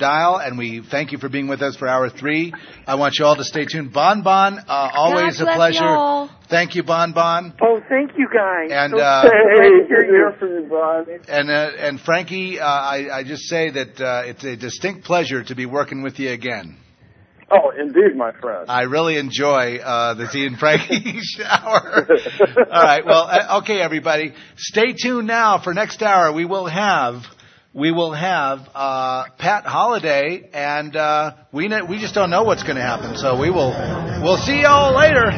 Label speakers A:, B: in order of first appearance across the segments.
A: dial, and we thank you for being with us for Hour 3. I want you all to stay tuned. Bon Bon, always a pleasure.
B: Y'all.
A: Thank you, Bon Bon.
C: Oh, thank you, guys.
A: And
C: Hear from you, Bon.
A: And Frankie, I just say that it's a distinct pleasure to be working with you again.
D: Oh, indeed, my friend.
A: I really enjoy the T and Frankie shower. All right. Well, okay, everybody. Stay tuned now for next hour. We will have Pat Holliday, and we just don't know what's going to happen. So we'll see y'all later.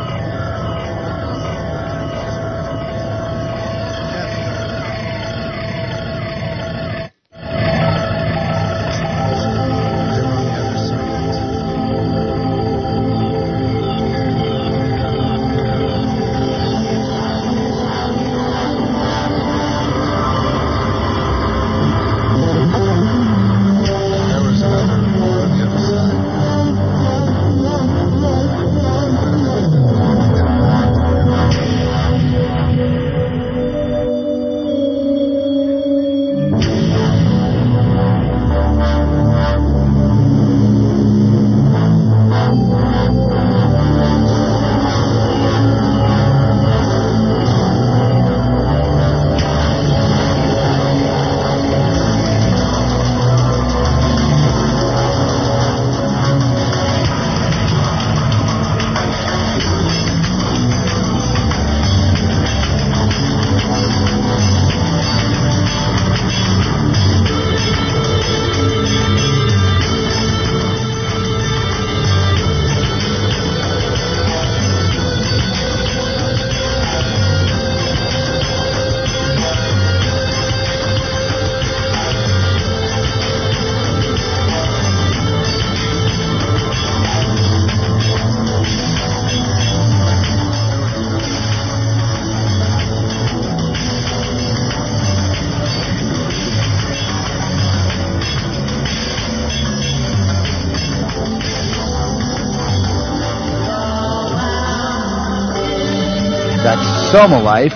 A: Soma Life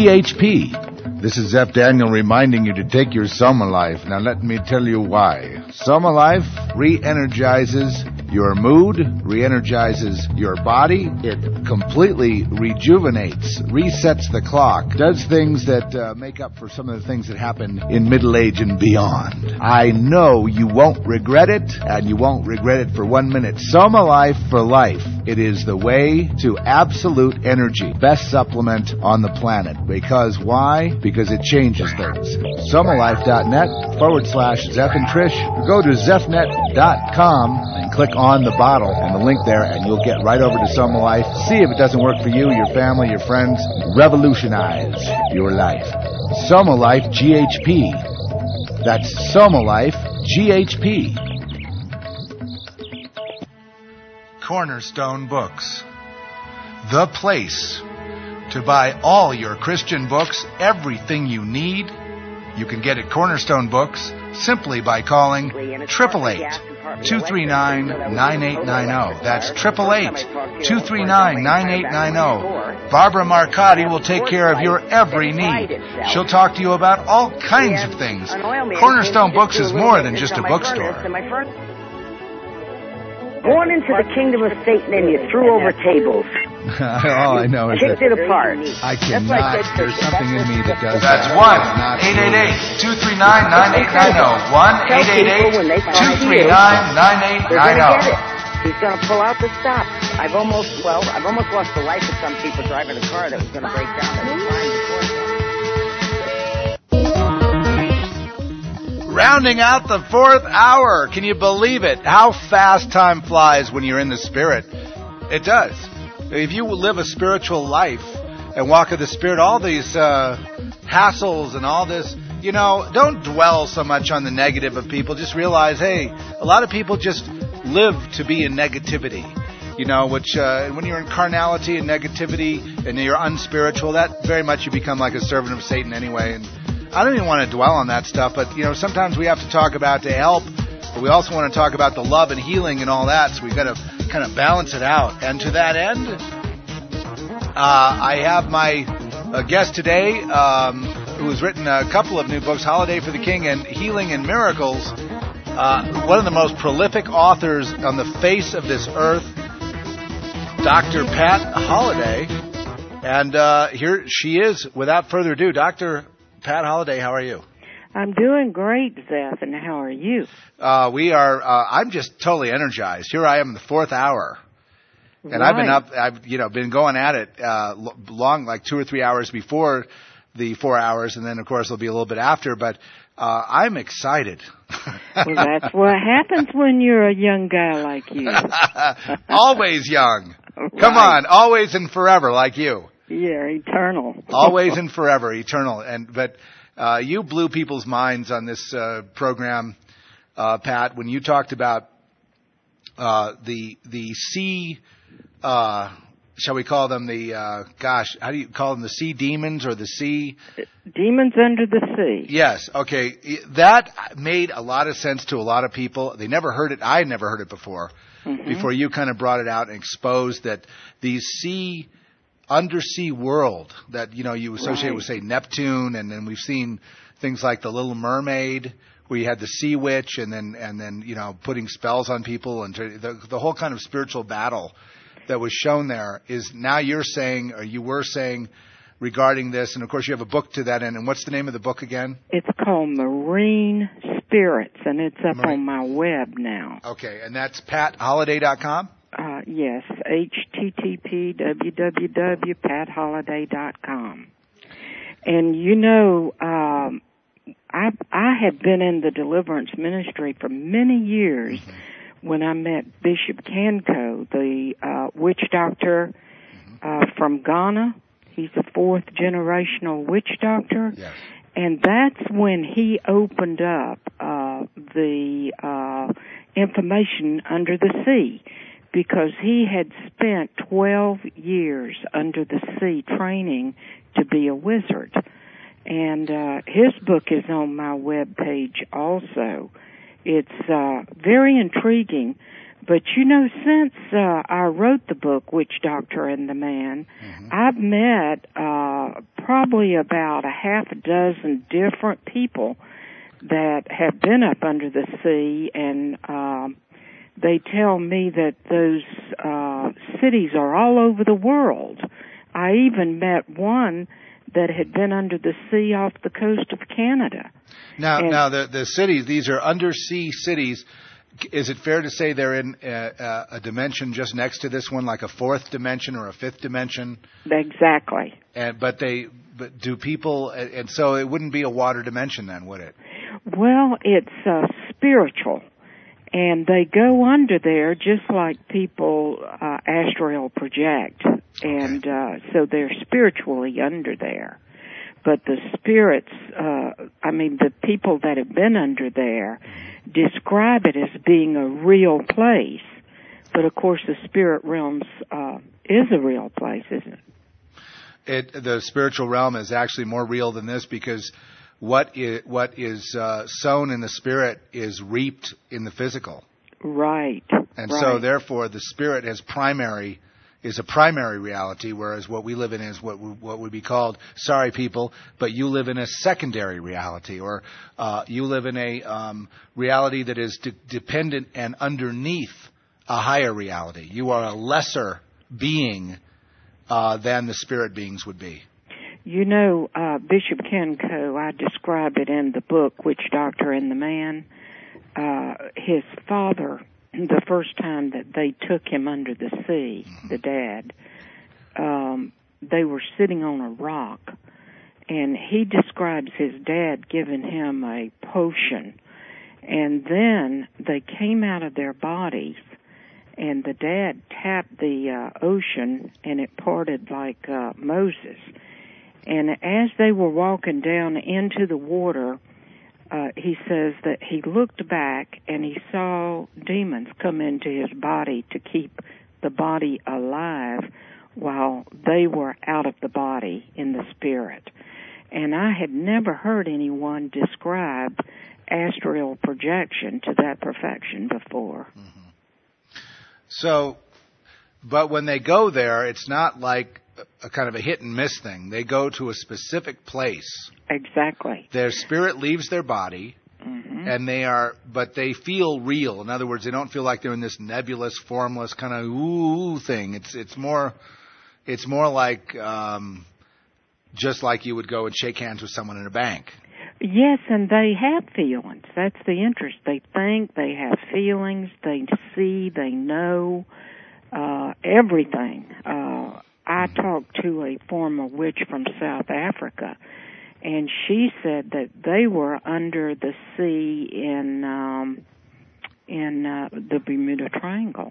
A: GHP. This is Zeph Daniel reminding you to take your Soma Life. Now let me tell you why. Soma Life re-energizes your mood, re-energizes your body. It completely rejuvenates, resets the clock, does things that make up for some of the things that happen in middle age and beyond. I know you won't regret it, and you won't regret it for 1 minute. Soma Life for life. It is the way to absolute energy. Best supplement on the planet. Because why? Because it changes things. SomaLife.net/Zeph and Trish. Go to ZephNet.com and click on the bottle and the link there, and you'll get right over to Soma Life. See if it doesn't work for you, your family, your friends. Revolutionize your life. Soma Life GHP. That's Soma Life GHP. Cornerstone Books. The place to buy all your Christian books, everything you need. You can get at Cornerstone Books simply by calling 888-239-9890. That's 888-239-9890. Barbara Marcotti will take care of your every need. She'll talk to you about all kinds of things. Cornerstone Books is more than just a bookstore.
E: Born into the kingdom of Satan, and you threw over tables.
A: All I know is
E: kicked it apart.
A: I cannot. There's something in me that does
F: that. That's 1-888-239-9890. 1-888-239-9890.
E: He's going to pull out the stop. I've almost lost the life of some people driving a car that was going to break down. That was fine before.
A: Rounding out the fourth hour. Can you believe it? How fast time flies when you're in the Spirit. It does. If you live a spiritual life and walk in the Spirit, all these hassles and all this, don't dwell so much on the negative of people. Just realize, hey, a lot of people just live to be in negativity. Which when you're in carnality and negativity and you're unspiritual, that very much you become like a servant of Satan anyway. And I don't even want to dwell on that stuff, but, sometimes we have to talk about to help, but we also want to talk about the love and healing and all that, so we've got to kind of balance it out. And to that end, I have my guest today who has written a couple of new books, Holiday for the King and Healing and Miracles. one of the most prolific authors on the face of this earth, Dr. Pat Holliday. And here she is. Without further ado, Dr. Pat Holliday, how are you?
B: I'm doing great, Zeth, and how are you?
A: I'm just totally energized. Here I am in the 4th hour. And
B: right.
A: I've been going at it long, like 2 or 3 hours before the 4 hours, and then, of course, it'll be a little bit after, but I'm excited.
B: Well, that's what happens when you're a young guy like you.
A: Always young.
B: Right.
A: Come on, always and forever like you.
B: Yeah, eternal.
A: Always and forever, eternal. But you blew people's minds on this program, Pat, when you talked about the sea... shall we call them how do you call them, the sea demons or the sea...
B: Demons under the sea.
A: Yes, okay. That made a lot of sense to a lot of people. They never heard it. I had never heard it before. Mm-hmm. Before you kind of brought it out and exposed that these undersea world that, you associate with, say, Neptune, and then we've seen things like The Little Mermaid, where you had the sea witch and then putting spells on people, and the whole kind of spiritual battle that was shown there is now you were saying regarding this, and of course you have a book to that end. And what's the name of the book again?
B: It's called Marine Spirits, and it's up on my web now.
A: Okay, and that's PatHolliday.com?
B: Yes, http://www.patholliday.com. And I had been in the deliverance ministry for many years. Mm-hmm. When I met Bishop Kanko, the witch doctor from Ghana. He's a 4th generational witch doctor.
A: Yes.
B: And that's when he opened up the information under the sea, because he had spent 12 years under the sea training to be a wizard. And his book is on my webpage also. It's very intriguing, but since I wrote the book, Witch Doctor and the Man, mm-hmm. I've met probably about a half a dozen different people that have been up under the sea, and they tell me that those cities are all over the world. I even met one that had been under the sea off the coast of Canada.
A: Now the cities, these are undersea cities. Is it fair to say they're in a dimension just next to this one, like a 4th dimension or a 5th dimension?
B: Exactly.
A: But do people, and so it wouldn't be a water dimension then, would it?
B: Well, it's spiritual. And they go under there just like people astral project. And so they're spiritually under there. But the spirits, the people that have been under there describe it as being a real place. But, of course, the spirit realms is a real place, isn't it?
A: The spiritual realm is actually more real than this, because what is sown in the spirit is reaped in the physical.
B: Right.
A: And so, therefore, the spirit is a primary reality, whereas what we live in is what would be called, sorry people, but you live in a secondary reality, or you live in a reality that is dependent and underneath a higher reality. You are a lesser being than the spirit beings would be.
B: Bishop Kanko, I describe it in the book, Witch Doctor and the Man. His father, the first time that they took him under the sea, the dad, they were sitting on a rock, and he describes his dad giving him a potion, and then they came out of their bodies, and the dad tapped the ocean, and it parted like Moses. And as they were walking down into the water, he says that he looked back and he saw demons come into his body to keep the body alive while they were out of the body in the spirit. And I had never heard anyone describe astral projection to that perfection before.
A: Mm-hmm. So, but when they go there, it's not like a kind of a hit and miss thing. They go to a specific place.
B: Exactly.
A: Their spirit leaves their body, And but they feel real. In other words, they don't feel like they're in this nebulous, formless kind of ooh thing. It's more like just like you would go and shake hands with someone in a bank.
B: Yes, and they have feelings. That's the interest. They think, they have feelings, they see, they know everything. I talked to a former witch from South Africa, and she said that they were under the sea in the Bermuda Triangle.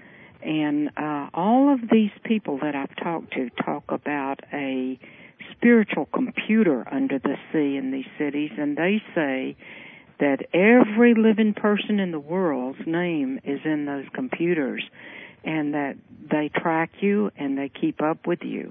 B: And all of these people that I've talked to talk about a spiritual computer under the sea in these cities, and they say that every living person in the world's name is in those computers, and that they track you and they keep up with you.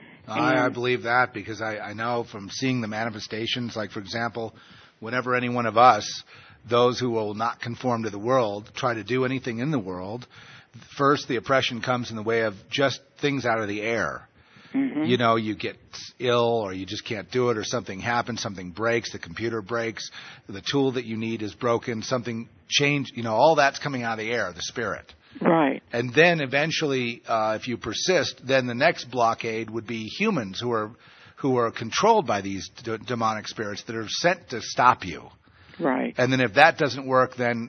A: I believe that because I know from seeing the manifestations, like, for example, whenever any one of us, those who will not conform to the world, try to do anything in the world, first the oppression comes in the way of just things out of the air. You know, you get ill or you just can't do it or something happens, something breaks, the computer breaks, the tool that you need is broken, something changed, all that's coming out of the air, the spirit.
B: Right.
A: And then eventually, if you persist, then the next blockade would be humans who are controlled by these demonic spirits that are sent to stop you.
B: Right.
A: And then if that doesn't work, then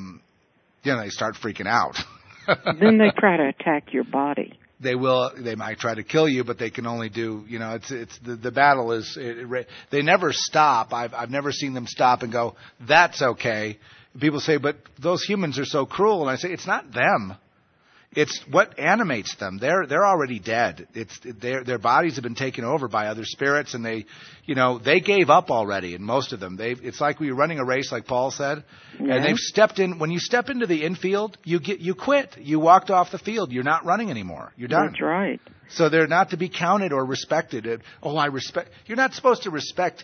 A: they start freaking out.
B: Then they try to attack your body.
A: They will. They might try to kill you, but they can only do. It's the battle is. They never stop. I've never seen them stop and go, "That's okay." People say, "But those humans are so cruel," and I say, "It's not them. It's what animates them. They're already dead. It's their bodies have been taken over by other spirits, and they gave up already. And most of them, it's like we were running a race, like Paul said, and they've stepped in. When you step into the infield, you quit. You walked off the field. You're not running anymore. You're done.
B: That's right.
A: So they're not to be counted or respected. I respect. You're not supposed to respect.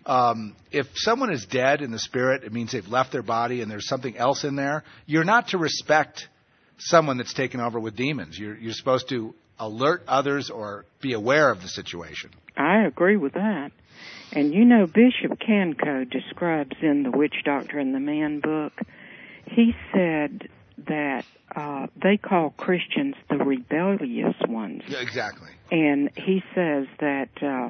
A: If someone is dead in the spirit, it means they've left their body and there's something else in there. You're not to respect someone that's taken over with demons. You're supposed to alert others or be aware of the situation.
B: I agree with that. And Bishop Kanko describes in the Witch Doctor and the Man book, he said that they call Christians the rebellious ones.
A: Yeah, exactly.
B: And he says that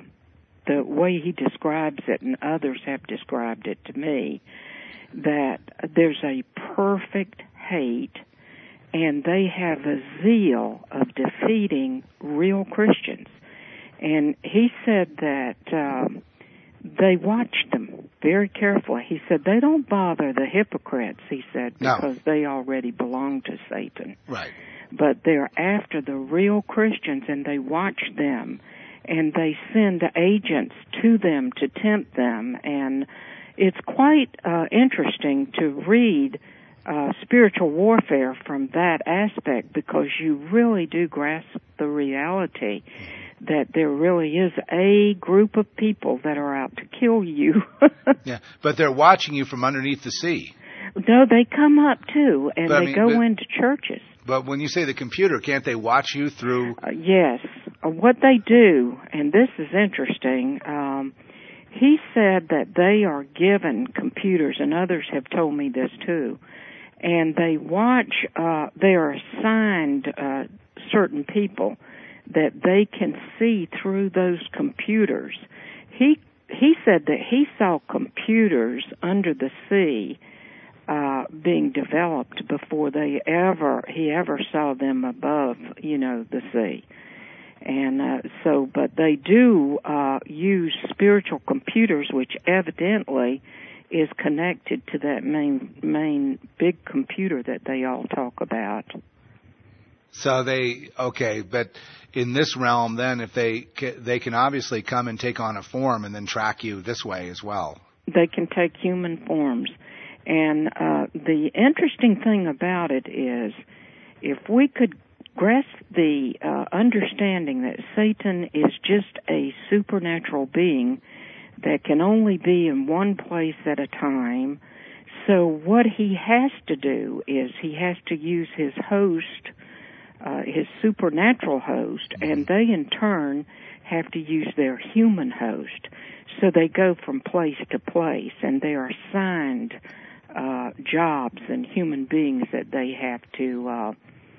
B: the way he describes it, and others have described it to me, that there's a perfect hate, and they have a zeal of defeating real Christians. And he said that they watch them very carefully. He said they don't bother the hypocrites, he said, because they already belong to Satan.
A: Right.
B: But they're after the real Christians, and they watch them, and they send agents to them to tempt them. And it's quite interesting to read spiritual warfare from that aspect, because you really do grasp the reality that there really is a group of people that are out to kill you.
A: Yeah, but they're watching you from underneath the sea.
B: No, they come up too, and they go into churches.
A: But when you say the computer, can't they watch you through?
B: Yes. What they do, and this is interesting, he said that they are given computers, and others have told me this too, and they watch, they are assigned certain people that they can see through those computers. He said that he saw computers under the sea being developed before he ever saw them above, the sea. And but they do use spiritual computers, which evidently is connected to that main big computer that they all talk about.
A: So but in this realm, then, if they can obviously come and take on a form and then track you this way as well. They
B: can take human forms. And the interesting thing about it is, if we could grasp the understanding that Satan is just a supernatural being that can only be in one place at a time, so what he has to do is he has to use his host, his supernatural host, and they in turn have to use their human host. So they go from place to place, and they are assigned jobs and human beings that they have to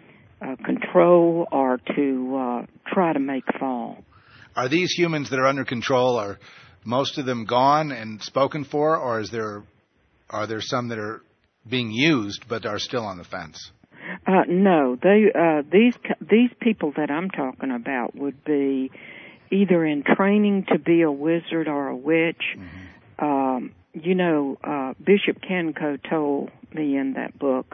B: control or to try to make fall.
A: Are these humans that are under control, are most of them gone and spoken for, or are there some that are being used but are still on the fence?
B: No, these people that I'm talking about would be either in training to be a wizard or a witch. Mm-hmm. Bishop Kenko told me in that book,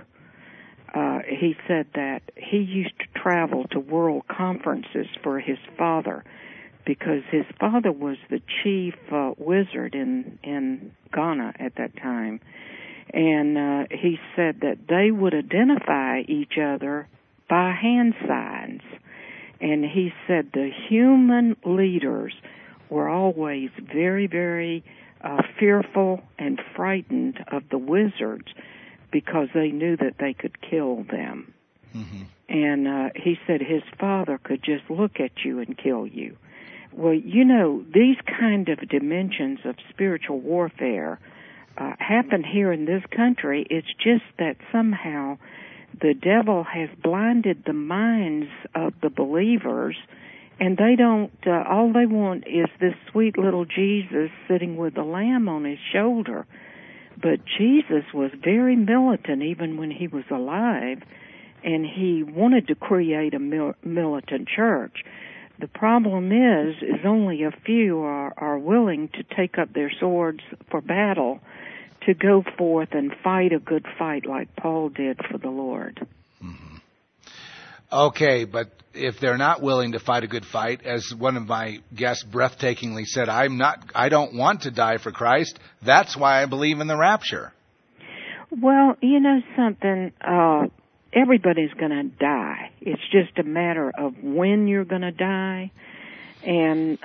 B: he said that he used to travel to world conferences for his father because his father was the chief wizard in Ghana at that time. And he said that they would identify each other by hand signs. And he said the human leaders were always very, very fearful and frightened of the wizards because they knew that they could kill them. Mm-hmm. And he said his father could just look at you and kill you. Well, these kind of dimensions of spiritual warfare happen here in this country. It's just that somehow the devil has blinded the minds of the believers, and they don't, all they want is this sweet little Jesus sitting with the lamb on his shoulder. But Jesus was very militant even when he was alive, and he wanted to create a militant church. The problem is only a few are willing to take up their swords for battle, to go forth and fight a good fight like Paul did for the Lord.
A: Mm-hmm. Okay, but if they're not willing to fight a good fight, as one of my guests breathtakingly said, I don't want to die for Christ. That's why I believe in the rapture.
B: Well, you know something, everybody's going to die. It's just a matter of when you're going to die. And,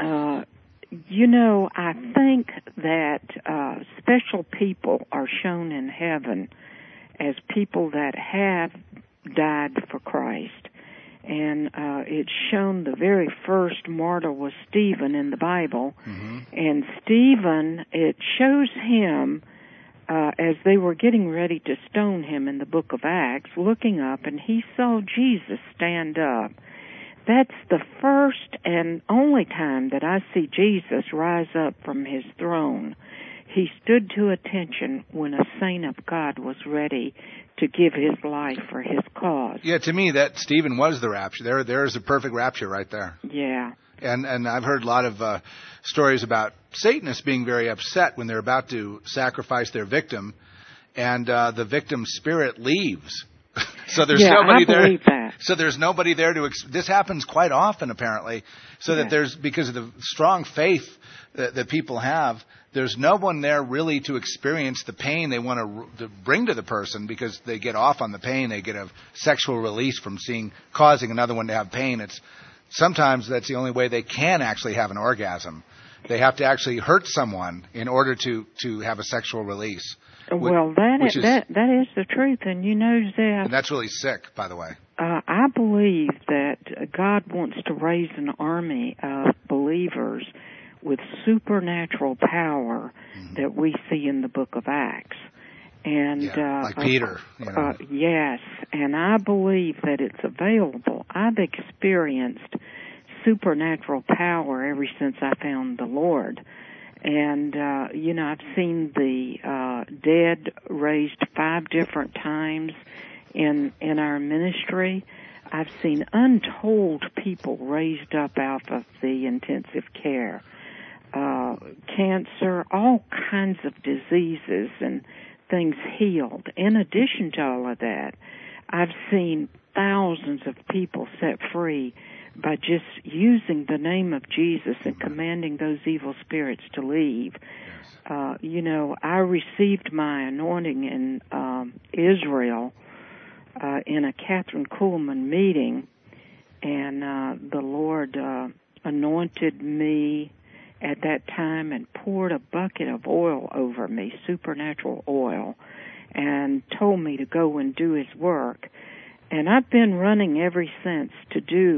B: I think that special people are shown in heaven as people that have died for Christ. And it's shown the very first martyr was Stephen in the Bible. Mm-hmm. And Stephen, it shows him as they were getting ready to stone him in the book of Acts, looking up, and he saw Jesus stand up. That's the first and only time that I see Jesus rise up from his throne. He stood to attention when a saint of God was ready to give his life for his cause.
A: Yeah, to me, that Stephen was the rapture. There's the perfect rapture right there.
B: Yeah.
A: And I've heard a lot of stories about Satanists being very upset when they're about to sacrifice their victim, and the victim's spirit leaves. So there's nobody there.
B: That.
A: So there's nobody there to. This happens quite often, apparently. So that there's, because of the strong faith that people have, there's no one there really to experience the pain they want to bring to the person, because they get off on the pain. They get a sexual release from causing another one to have pain. Sometimes that's the only way they can actually have an orgasm. They have to actually hurt someone in order to have a sexual release.
B: Well, that is the truth, and Zeph.
A: And that's really sick, by the way.
B: I believe that God wants to raise an army of believers with supernatural power that we see in the book of Acts. And
A: like Peter.
B: Yes, and I believe that it's available. I've experienced supernatural power ever since I found the Lord. And, I've seen the dead raised 5 different times in our ministry. I've seen untold people raised up out of the intensive care. Cancer, all kinds of diseases and things healed. In addition to all of that, I've seen thousands of people set free by just using the name of Jesus and commanding those evil spirits to leave. I received my anointing in Israel in a Catherine Kuhlman meeting, and the Lord anointed me at that time and poured a bucket of oil over me, supernatural oil, and told me to go and do his work. And I've been running ever since to do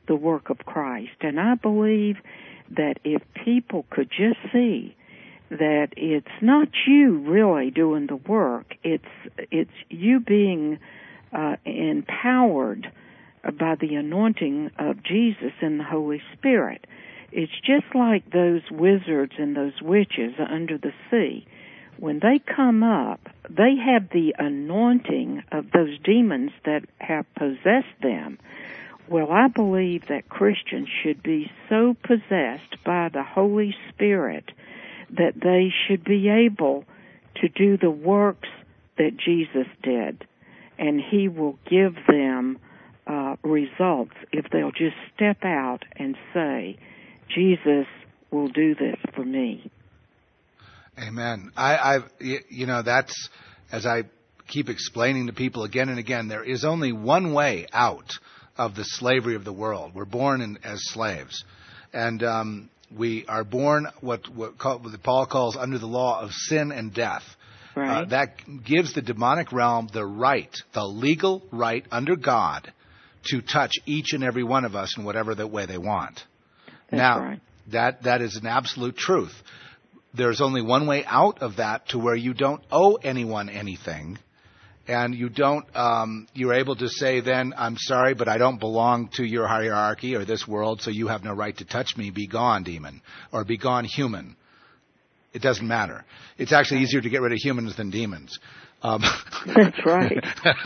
B: the work of Christ. And I believe that if people could just see that it's not you really doing the work, it's you being empowered by the anointing of Jesus and the Holy Spirit. It's just like those wizards and those witches under the sea. When they come up, they have the anointing of those demons that have possessed them. Well, I believe that Christians should be so possessed by the Holy Spirit that they should be able to do the works that Jesus did, and He will give them results if they'll just step out and say, Jesus will do this for me.
A: Amen. That's, as I keep explaining to people again and again, there is only one way out of the slavery of the world. We're born as slaves. And we are born what Paul calls under the law of sin and death.
B: Right.
A: That gives the demonic realm the right, the legal right under God to touch each and every one of us in whatever the way they want.
B: That's
A: now,
B: right.
A: that is an absolute truth. There's only one way out of that, to where you don't owe anyone anything, and you don't. You're able to say, then, I'm sorry, but I don't belong to your hierarchy or this world, so you have no right to touch me. Be gone, demon, or be gone, human. It doesn't matter. It's actually easier to get rid of humans than demons.
B: That's right.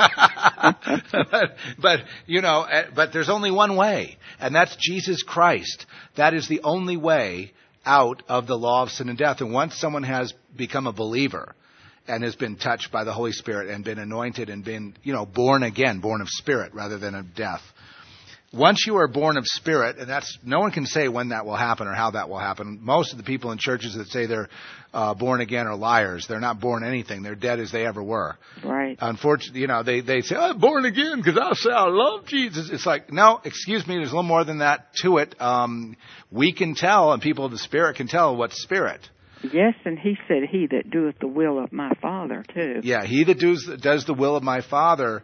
A: but there's only one way, and that's Jesus Christ. That is the only way out of the law of sin and death. And once someone has become a believer and has been touched by the Holy Spirit and been anointed and been, born again, born of spirit rather than of death. Once you are born of spirit, and no one can say when that will happen or how that will happen. Most of the people in churches that say they're born again are liars. They're not born anything. They're dead as they ever were.
B: Right.
A: Unfortunately, they say, I'm born again because I say I love Jesus. It's like, no, excuse me, there's a little more than that to it. We can tell, and people of the Spirit can tell what's spirit.
B: Yes, and He said, He that doeth the will of my Father, too.
A: Yeah, he that does the will of my Father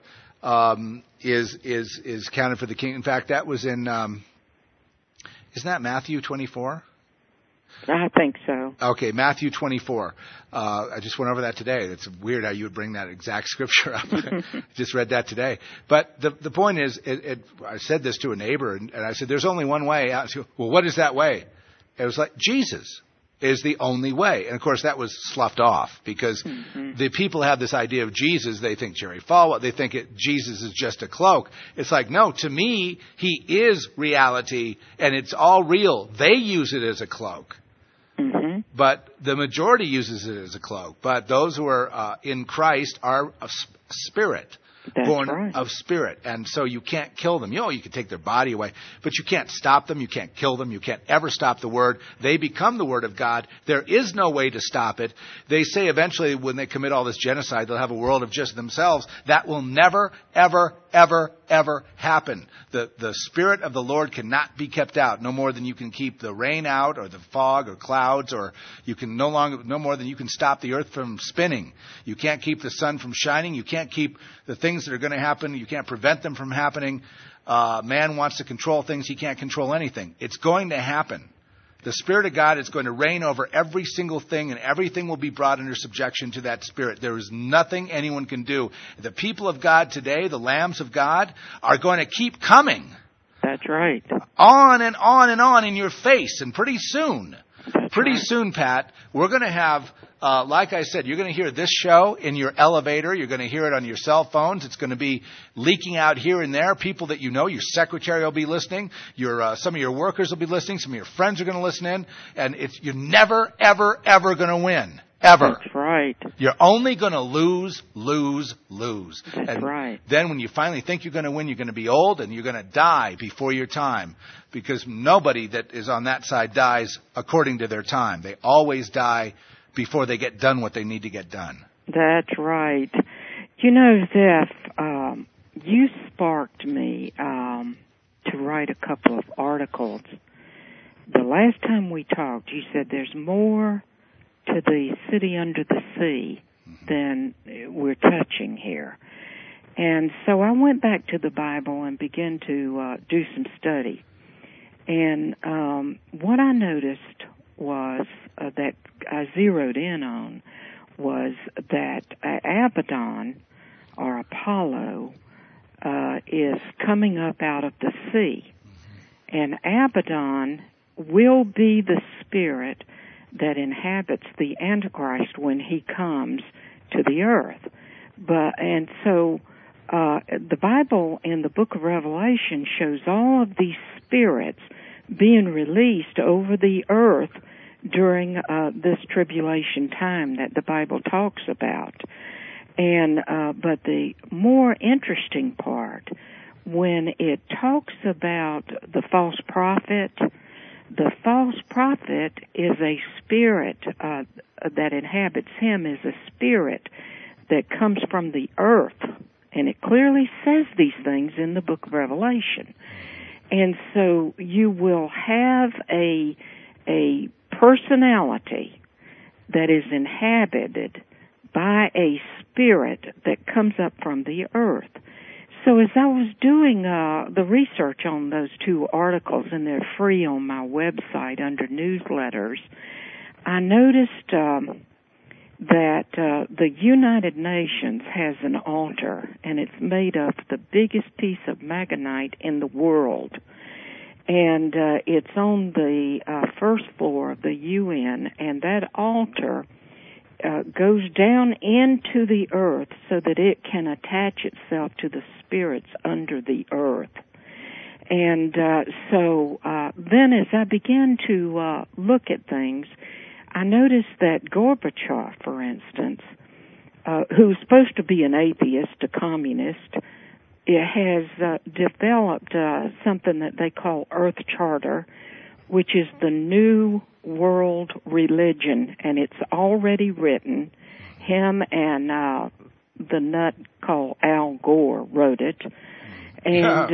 A: is counted for the king. In fact, that was in, isn't that Matthew 24?
B: I think so.
A: Okay, Matthew 24. I just went over that today. It's weird how you would bring that exact scripture up. Just read that today. But the point is, I said this to a neighbor, and I said, there's only one way out. Well, what is that way? It was like, Jesus is the only way. And, of course, that was sloughed off because the people have this idea of Jesus. They think Jerry Falwell. They think Jesus is just a cloak. It's like, no, to me, He is reality, and it's all real. They use it as a cloak.
B: Mm-hmm.
A: But the majority uses it as a cloak. But those who are in Christ are a spirit.
B: That's
A: born
B: right.
A: of spirit. And so you can't kill them. You can take their body away, but you can't stop them. You can't kill them. You can't ever stop the Word. They become the Word of God. There is no way to stop it. They say eventually when they commit all this genocide, they'll have a world of just themselves. That will never, ever, ever, ever happen. The Spirit of the Lord cannot be kept out, no more than you can keep the rain out or the fog or clouds, or you can no more than you can stop the earth from spinning. You can't keep the sun from shining. You can't keep the things that are going to happen. You can't prevent them from happening. Man wants to control things. He can't control anything. It's going to happen. The Spirit of God is going to reign over every single thing, and everything will be brought under subjection to that Spirit. There is nothing anyone can do. The people of God today, the lambs of God, are going to keep coming.
B: That's right.
A: On and on and on in your face, and pretty soon,
B: That's
A: soon, Pat, we're going to have, like I said, you're going to hear this show in your elevator. You're going to hear it on your cell phones. It's going to be leaking out here and there. People that you know, your secretary will be listening. Some of your workers will be listening. Some of your friends are going to listen in. And you're never, ever, ever going to win. Ever.
B: That's right.
A: You're only going to lose.
B: That's right.
A: Then when you finally think you're going to win, you're going to be old and you're going to die before your time. Because nobody that is on that side dies according to their time. They always die before they get done what they need to get done.
B: That's right. Zeph, you sparked me to write a couple of articles. The last time we talked, you said there's more to the city under the sea than we're touching here. And so I went back to the Bible and began to do some study. And what I noticed was that I zeroed in on was that Abaddon, or Apollo, is coming up out of the sea. And Abaddon will be the spirit that inhabits the Antichrist when he comes to the earth. And so the Bible in the book of Revelation shows all of these spirits being released over the earth during this tribulation time that the Bible talks about. And but the more interesting part, when it talks about the false prophet is a spirit that inhabits him, is a spirit that comes from the earth. And it clearly says these things in the book of Revelation. And so you will have a personality that is inhabited by a spirit that comes up from the earth. So as I was doing the research on those two articles, and they're free on my website under newsletters, I noticed that the United Nations has an altar, and it's made of the biggest piece of magnetite in the world. And it's on the first floor of the UN, and that altar goes down into the earth so that it can attach itself to the spirits under the earth. And so then as I began to look at things, I noticed that Gorbachev, for instance, who's supposed to be an atheist, a communist, has developed something that they call Earth Charter, which is the new world religion, and it's already written. Him and the nut called Al Gore wrote it. And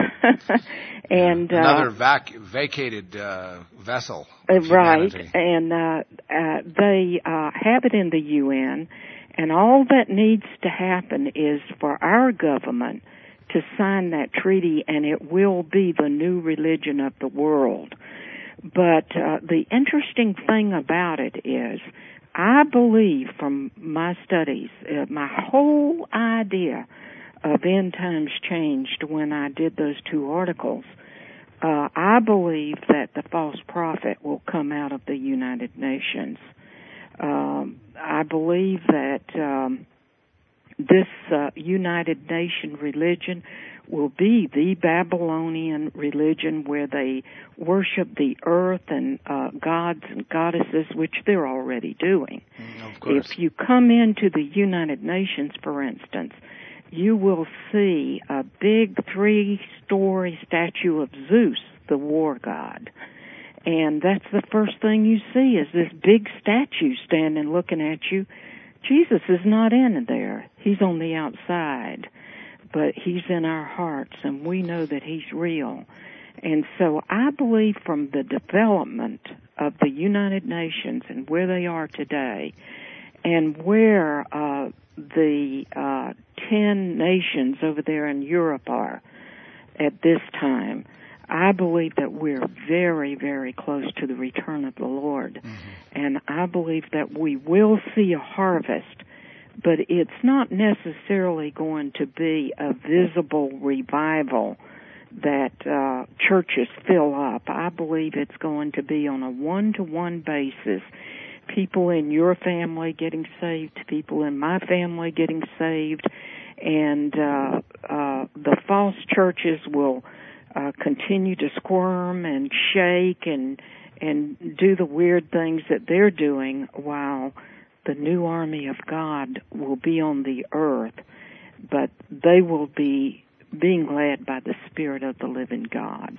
B: and
A: another vacated vessel.
B: Right, and they have it in the UN, and all that needs to happen is for our government to sign that treaty, and it will be the new religion of the world. But the interesting thing about it is, I believe from my studies, my whole idea of end times changed when I did those two articles. I believe that the false prophet will come out of the United Nations. I believe that this United Nation religion will be the Babylonian religion where they worship the earth and gods and goddesses, which they're already doing.
A: Of course.
B: If you come into the United Nations, for instance, you will see a big 3-story statue of Zeus, the war god. And that's the first thing you see is this big statue standing looking at you. Jesus is not in there. He's on the outside. But he's in our hearts, and we know that he's real. And so I believe from the development of the United Nations and where they are today, and where the 10 nations over there in Europe are at this time, I believe that we're very, very close to the return of the Lord. Mm-hmm. And I believe that we will see a harvest, but it's not necessarily going to be a visible revival that churches fill up. I believe it's going to be on a one-to-one basis. People in your family getting saved, people in my family getting saved, and the false churches will continue to squirm and shake and do the weird things that they're doing, while the new army of God will be on the earth, but they will be being led by the Spirit of the living God.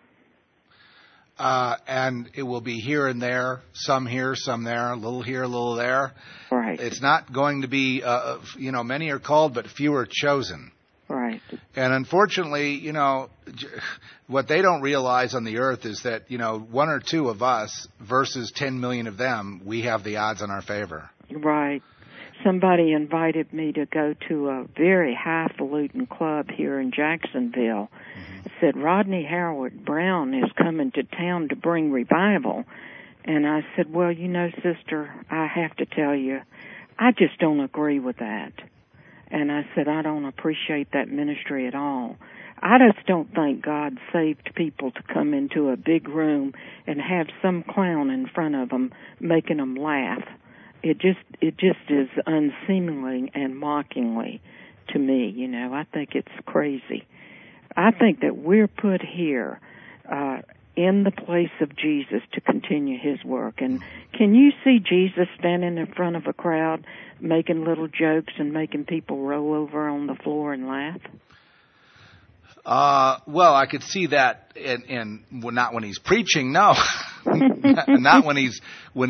A: And it will be here and there, some here, some there, a little here, a little there.
B: Right.
A: It's not going to be, many are called, but few are chosen.
B: Right.
A: And unfortunately, what they don't realize on the earth is that, 1 or 2 of us versus 10 million of them, we have the odds in our favor.
B: Right. somebody invited me to go to a very highfalutin club here in Jacksonville. Said, Rodney Howard-Browne is coming to town to bring revival. And I said, well, you know, sister, I have to tell you, I just don't agree with that. And I said, I don't appreciate that ministry at all. I just don't think God saved people to come into a big room and have some clown in front of them making them laugh. It just is unseemly and mockingly to me, you know. I think it's crazy. I think that we're put here in the place of Jesus to continue his work. And can you see Jesus standing in front of a crowd making little jokes and making people roll over on the floor and laugh?
A: Well, I could see that in not when he's preaching, no. Not when he's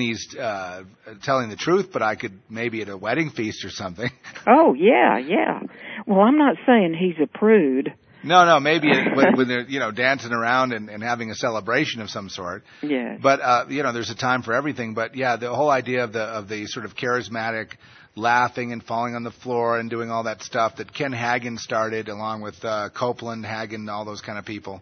A: telling the truth, but I could maybe at a wedding feast or something.
B: Oh, yeah. Well, I'm not saying he's a prude.
A: No, maybe when they're, you know, dancing around and having a celebration of some sort.
B: Yeah.
A: But you know, there's a time for everything. But yeah, the whole idea of the sort of charismatic laughing and falling on the floor and doing all that stuff that Ken Hagin started along with Copeland, Hagin, all those kind of people.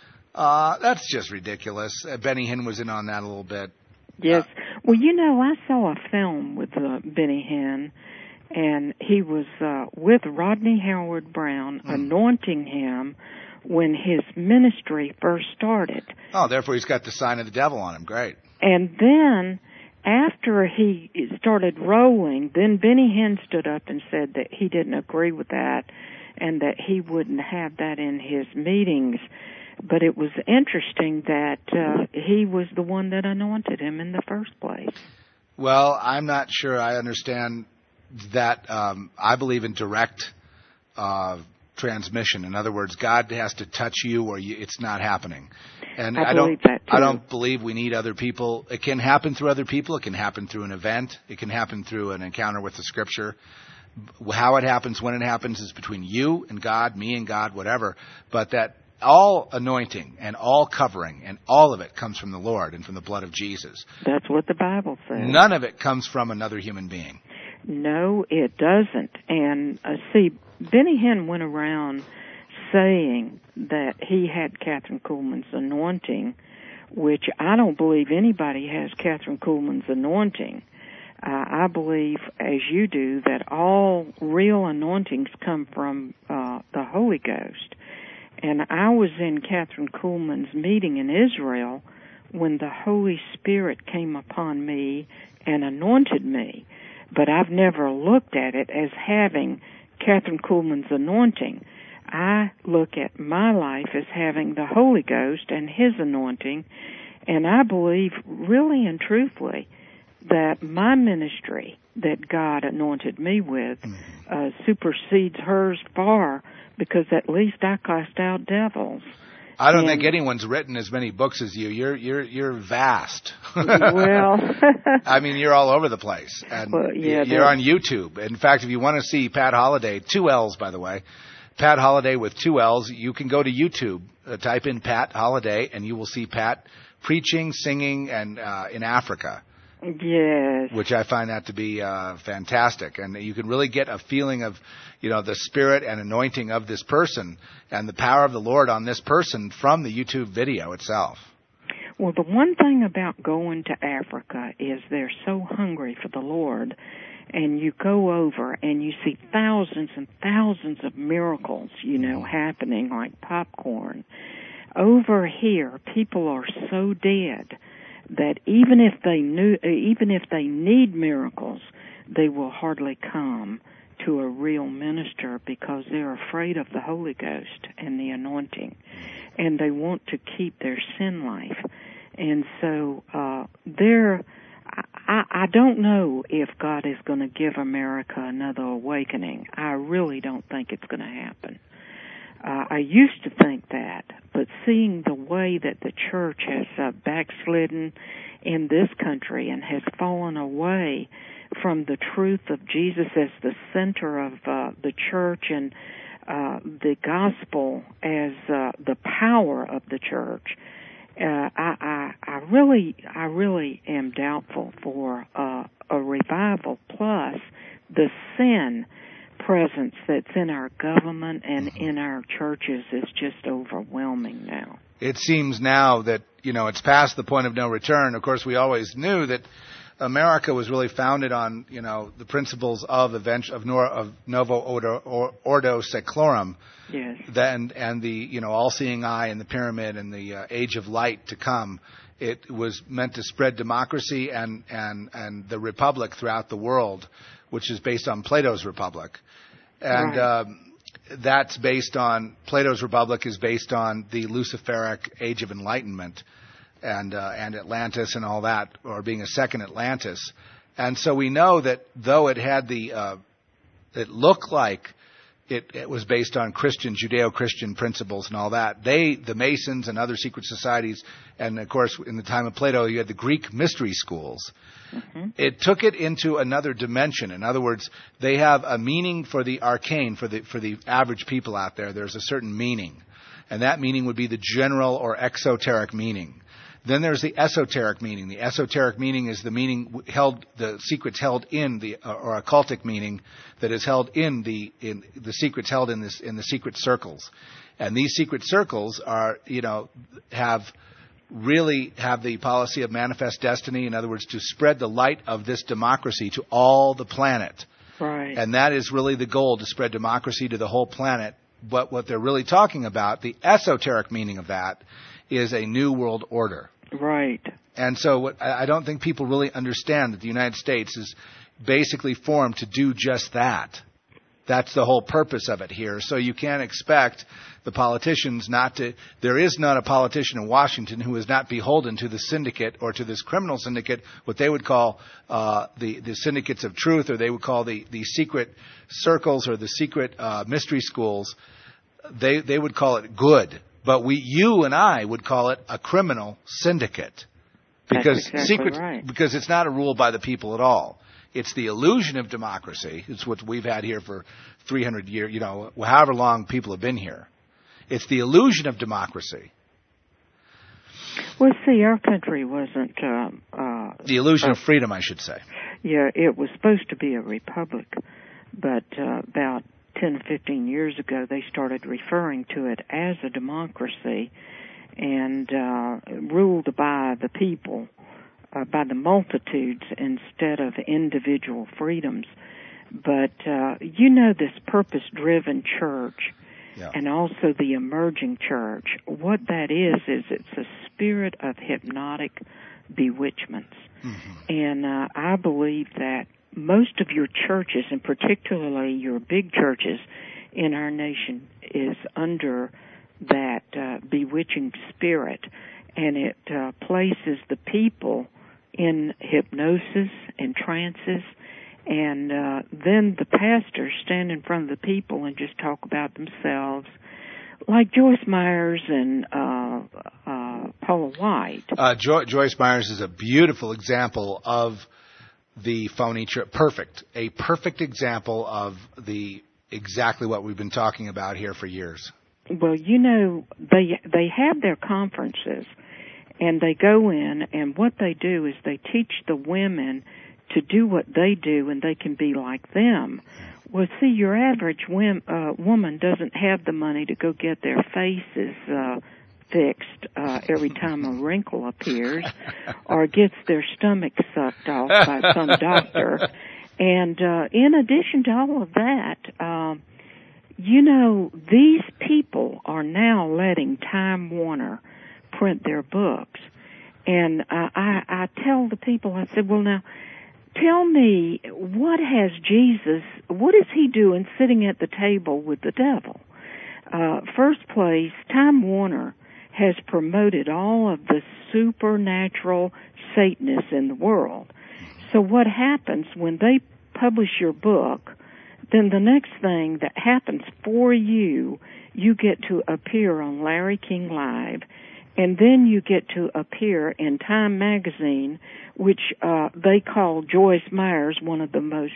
A: That's just ridiculous. Benny Hinn was in on that a little bit.
B: Yes. Well, you know, I saw a film with Benny Hinn, and he was with Rodney Howard-Browne, anointing him when his ministry first started.
A: Oh, therefore he's got the sign of the devil on him. Great.
B: And then after he started rolling, then Benny Hinn stood up and said that he didn't agree with that and that he wouldn't have that in his meetings. But it was interesting that he was the one that anointed him in the first place.
A: Well, I'm not sure I understand that. I believe in direct transmission. In other words, God has to touch you or it's not happening. And I don't believe we need other people. It can happen through other people. It can happen through an event. It can happen through an encounter with the Scripture. How it happens, when it happens, is between you and God, me and God, whatever. But that all anointing and all covering and all of it comes from the Lord and from the blood of Jesus.
B: That's what the Bible says.
A: None of it comes from another human being.
B: No, it doesn't. And see, Benny Hinn went around saying that he had Catherine Kuhlman's anointing, which I don't believe anybody has Catherine Kuhlman's anointing. I believe, as you do, that all real anointings come from the Holy Ghost. And I was in Catherine Kuhlman's meeting in Israel when the Holy Spirit came upon me and anointed me. But I've never looked at it as having Catherine Kuhlman's anointing. I look at my life as having the Holy Ghost and His anointing, and I believe really and truthfully that my ministry that God anointed me with supersedes hers far, because at least I cast out devils.
A: I don't think anyone's written as many books as you. You're vast.
B: Well,
A: I mean, you're all over the place, and you're on YouTube. In fact, if you want to see Pat Holliday, 2 L's by the way, Pat Holliday with 2 L's, you can go to YouTube, type in Pat Holliday, and you will see Pat preaching, singing, and in Africa.
B: Yes.
A: Which I find that to be fantastic. And you can really get a feeling of, you know, the spirit and anointing of this person and the power of the Lord on this person from the YouTube video itself.
B: Well, the one thing about going to Africa is they're so hungry for the Lord, and you go over and you see thousands and thousands of miracles, you know, happening like popcorn. Over here, people are so dead that even if they need miracles, they will hardly come to a real minister because they're afraid of the Holy Ghost and the anointing, and they want to keep their sin life. And so I don't know if God is going to give America another awakening. I really don't think it's going to happen. I used to think that, but seeing the way that the church has backslidden in this country and has fallen away from the truth of Jesus as the center of the church and the gospel as the power of the church, I really am doubtful for a revival. Plus, the sin presence that's in our government and in our churches is just overwhelming now.
A: It seems now that, it's past the point of no return. Of course, we always knew that America was really founded on, the principles of Novo Ordo Seclorum.
B: Yes.
A: And the, all-seeing eye and the pyramid and the age of light to come. It was meant to spread democracy and the republic throughout the world, which is based on Plato's Republic. And
B: right.
A: That's based on, Plato's Republic is based on the Luciferic Age of Enlightenment and Atlantis and all that, or being a second Atlantis. And so we know that though it had it looked like it was based on Judeo-Christian principles and all that. The Masons and other secret societies, and of course in the time of Plato you had the Greek mystery schools. Mm-hmm. It took it into another dimension. In other words, they have a meaning for the arcane, for the average people out there. There's a certain meaning. And that meaning would be the general or exoteric meaning. Then there's the esoteric meaning. The esoteric meaning is the meaning the secrets held in or occultic meaning that is held in the secrets held in the secret circles. And these secret circles are, have the policy of manifest destiny. In other words, to spread the light of this democracy to all the planet.
B: Right.
A: And that is really the goal, to spread democracy to the whole planet. But what they're really talking about, the esoteric meaning of that, is a new world order.
B: Right.
A: And so I don't think people really understand that the United States is basically formed to do just that. That's the whole purpose of it here. So you can't expect the politicians not to... There is not a politician in Washington who is not beholden to the syndicate or to this criminal syndicate, what they would call the syndicates of truth, or they would call the secret circles or the secret mystery schools. They would call it good. But you and I would call it a criminal syndicate, because
B: that's exactly right.
A: Because it's not a rule by the people at all. It's the illusion of democracy. It's what we've had here for 300 years, however long people have been here. It's the illusion of democracy.
B: Well, see, our country wasn't...
A: the illusion of freedom, I should say.
B: Yeah, it was supposed to be a republic, but about 10 or 15 years ago, they started referring to it as a democracy and ruled by the people, by the multitudes instead of individual freedoms. But, this purpose-driven church and also the emerging church, what that is it's a spirit of hypnotic bewitchments. Mm-hmm. And I believe that most of your churches, and particularly your big churches in our nation, is under that bewitching spirit, and it places the people in hypnosis and trances, and then the pastors stand in front of the people and just talk about themselves, like Joyce Myers and Paula White.
A: Joyce Myers is a beautiful example of the phony church. A perfect example of exactly what we've been talking about here for years.
B: Well, they have their conferences, and they go in, and what they do is they teach the women to do what they do, and they can be like them. Well, see, your average woman doesn't have the money to go get their faces fixed every time a wrinkle appears, or gets their stomach sucked off by some doctor. And in addition to all of that, these people are now letting Time Warner print their books. And I tell the people, I said, well, now, tell me, what is he doing sitting at the table with the devil? First place, Time Warner has promoted all of the supernatural Satanists in the world. So what happens when they publish your book, then the next thing that happens for you get to appear on Larry King Live, and then you get to appear in Time Magazine, which they call Joyce Myers one of the most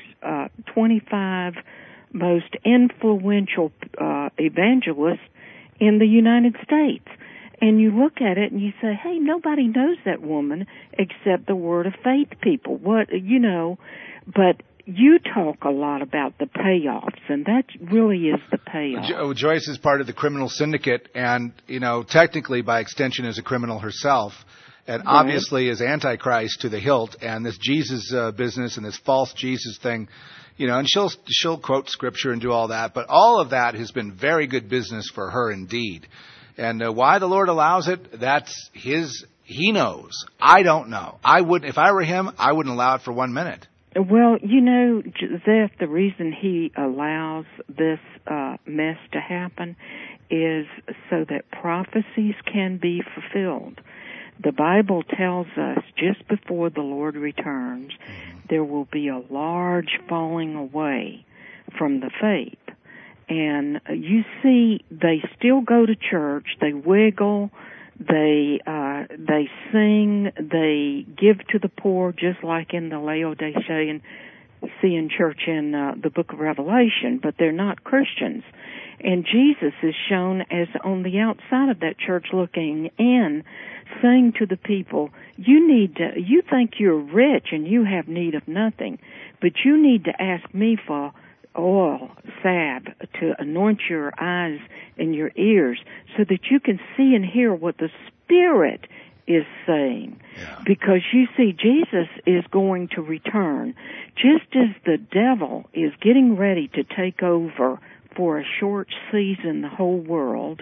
B: 25 most influential evangelists in the United States. And you look at it and you say, hey, nobody knows that woman except the Word of Faith people. But you talk a lot about the payoffs, and that really is the payoff.
A: Joyce is part of the criminal syndicate, and, technically, by extension, is a criminal herself, and obviously is Antichrist to the hilt, and this Jesus business and this false Jesus thing, and she'll quote Scripture and do all that, but all of that has been very good business for her indeed. And why the Lord allows it, that's He knows. I don't know. If I were Him, I wouldn't allow it for 1 minute.
B: Well, Zeph, the reason He allows this mess to happen is so that prophecies can be fulfilled. The Bible tells us just before the Lord returns, there will be a large falling away from the faith. And you see, they still go to church, they wiggle, they sing, they give to the poor, just like in the Laodicean church in the book of Revelation, but they're not Christians. And Jesus is shown as on the outside of that church looking in, saying to the people, you think you're rich and you have need of nothing, but you need to ask me for oil, salve, to anoint your eyes and your ears so that you can see and hear what the Spirit is saying. Yeah. Because you see, Jesus is going to return just as the devil is getting ready to take over for a short season the whole world,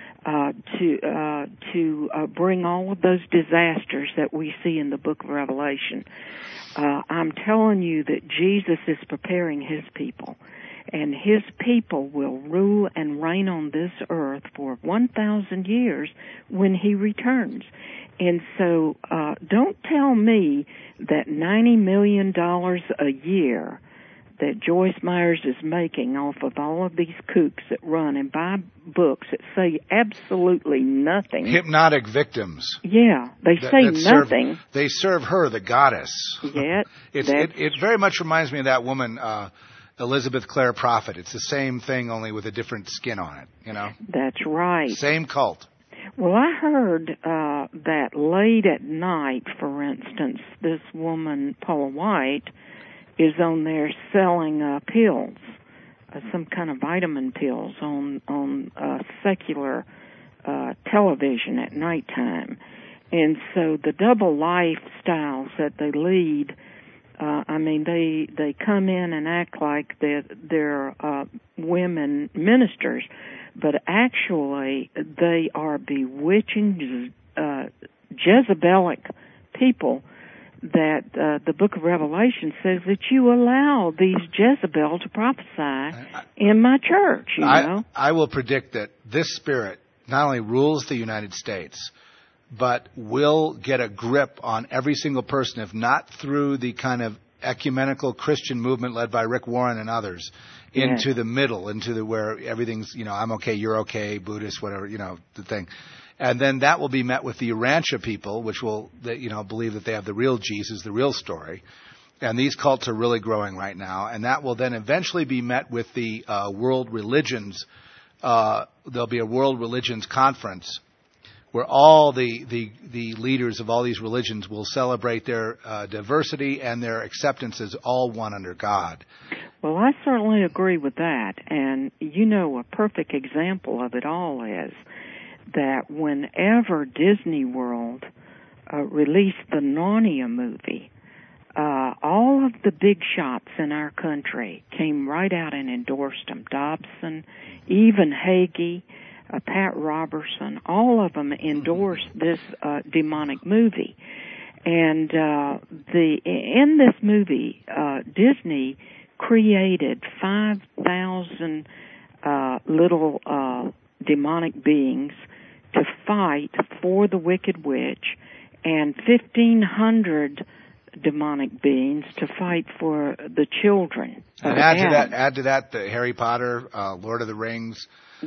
B: to bring all of those disasters that we see in the book of Revelation. I'm telling you that Jesus is preparing His people, and His people will rule and reign on this earth for 1,000 years when He returns. And so don't tell me that $90 million a year that Joyce Myers is making off of all of these kooks that run and buy books that say absolutely nothing.
A: Hypnotic victims.
B: Yeah, they say nothing.
A: They serve her, the goddess.
B: Yeah,
A: it very much reminds me of that woman, Elizabeth Clare Prophet. It's the same thing, only with a different skin on it,
B: That's right.
A: Same cult.
B: Well, I heard that late at night, for instance, this woman, Paula White, is on there selling pills, some kind of vitamin pills on secular television at nighttime. And so the double lifestyles that they lead, they come in and act like they're women ministers, but actually they are bewitching, Jezebelic people that the book of Revelation says that you allow these Jezebel to prophesy in my church,
A: I will predict that this spirit not only rules the United States, but will get a grip on every single person, if not through the kind of ecumenical Christian movement led by Rick Warren and others, into the middle, into where everything's, I'm okay, you're okay, Buddhist, whatever, the thing. And then that will be met with the Urantia people, which will, believe that they have the real Jesus, the real story. And these cults are really growing right now. And that will then eventually be met with the world religions. There'll be a world religions conference where all the leaders of all these religions will celebrate their diversity and their acceptance as all one under God.
B: Well, I certainly agree with that. And, a perfect example of it all is that whenever Disney World released the Narnia movie, all of the big shots in our country came right out and endorsed them. Dobson, even Hagee, Pat Robertson, all of them endorsed this demonic movie. And in this movie, Disney created 5,000 little demonic beings to fight for the Wicked Witch, and 1,500 demonic beings to fight for the children.
A: And add to that the Harry Potter, Lord of the Rings.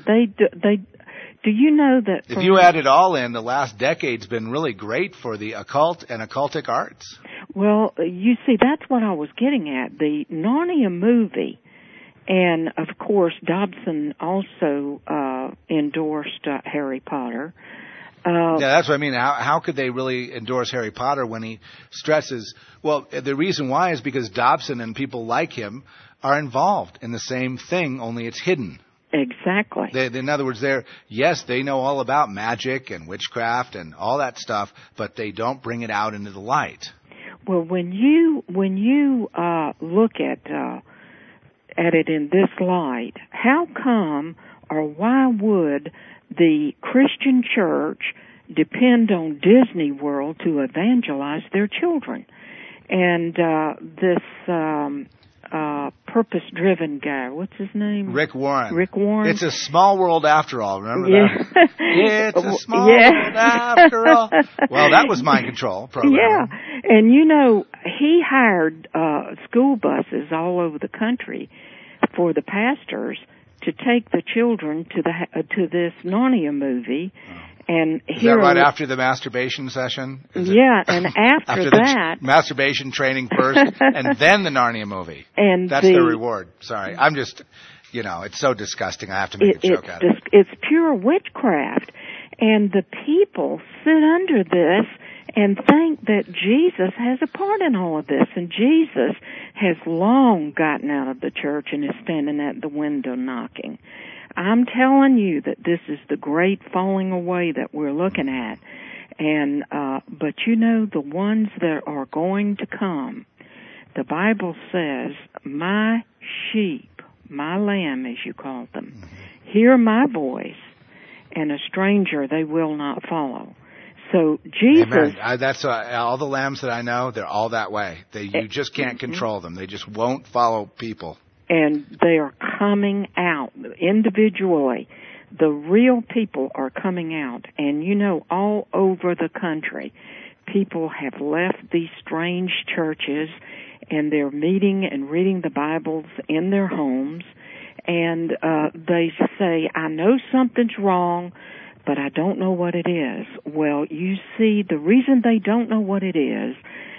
B: Do you know that?
A: If you add it all in, the last decade's been really great for the occult and occultic arts.
B: Well, you see, that's what I was getting at. The Narnia movie, and of course, Dobson also endorsed Harry Potter.
A: Yeah, that's what I mean. How could they really endorse Harry Potter when he stresses? Well, the reason why is because Dobson and people like him are involved in the same thing, only it's hidden.
B: Exactly.
A: In other words, they know all about magic and witchcraft and all that stuff, but they don't bring it out into the light.
B: Well, when you look at it in this light, how come or why would the Christian church depend on Disney World to evangelize their children? And this purpose-driven guy, what's his name?
A: Rick Warren.
B: Rick Warren.
A: It's a small world after all. Remember that? It's a small world after all. Well, that was Mind Control program.
B: Yeah, and he hired school buses all over the country for the pastors to take the children to this Narnia movie. And
A: is that right after the masturbation session?
B: And after that...
A: masturbation training first, and then the Narnia movie.
B: And
A: that's the reward. Sorry. I'm just, it's so disgusting. I have to make a joke out of it.
B: It's pure witchcraft. And the people sit under this and think that Jesus has a part in all of this. And Jesus has long gotten out of the church and is standing at the window knocking. I'm telling you that this is the great falling away that we're looking at. And but the ones that are going to come, the Bible says, my sheep, my lamb as you call them, hear my voice, and a stranger they will not follow. So Jesus...
A: Amen. That's all the lambs that I know, they're all that way. You just can't control them. They just won't follow people.
B: And they are coming out individually. The real people are coming out. And all over the country, people have left these strange churches and they're meeting and reading the Bibles in their homes. And they say, I know something's wrong, but I don't know what it is. Well, you see, the reason they don't know what it is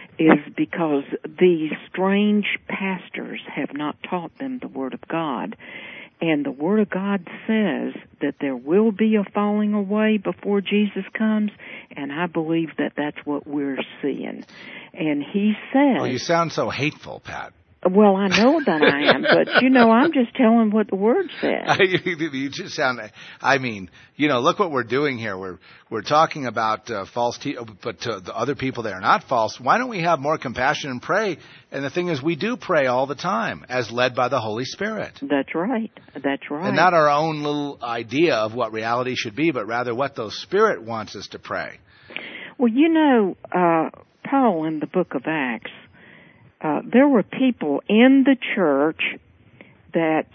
B: because these strange pastors have not taught them the Word of God. And the Word of God says that there will be a falling away before Jesus comes, and I believe that that's what we're seeing. And he says...
A: Oh, you sound so hateful, Pat.
B: Well, I know that I am, but, I'm just telling what the Word says.
A: You just sound... look what we're doing here. We're talking about false but to the other people that are not false. Why don't we have more compassion and pray? And the thing is, we do pray all the time, as led by the Holy Spirit.
B: That's right. That's right.
A: And not our own little idea of what reality should be, but rather what the Spirit wants us to pray.
B: Well, Paul in the book of Acts, there were people in the church that